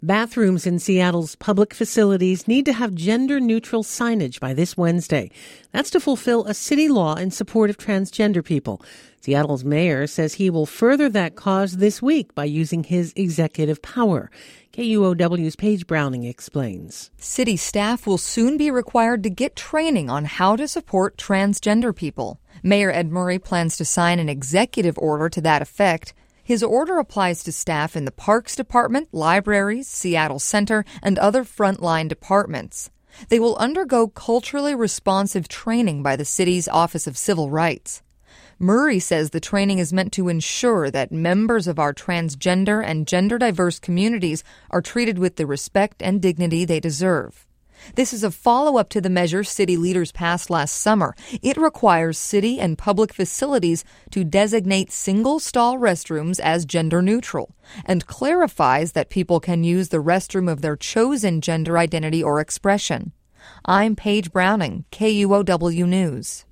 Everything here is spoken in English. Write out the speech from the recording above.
Bathrooms in Seattle's public facilities need to have gender-neutral signage by this Wednesday. That's to fulfill a city law in support of transgender people. Seattle's mayor says he will further that cause this week by using his executive power. KUOW's Paige Browning explains. City staff will soon be required to get training on how to support transgender people. Mayor Ed Murray plans to sign an executive order to that effect. His order applies to staff in the Parks Department, libraries, Seattle Center, and other frontline departments. They will undergo culturally responsive training by the city's Office of Civil Rights. Murray says the training is meant to ensure that members of our transgender and gender-diverse communities are treated with the respect and dignity they deserve. This is a follow-up to the measure city leaders passed last summer. It requires city and public facilities to designate single-stall restrooms as gender-neutral and clarifies that people can use the restroom of their chosen gender identity or expression. I'm Paige Browning, KUOW News.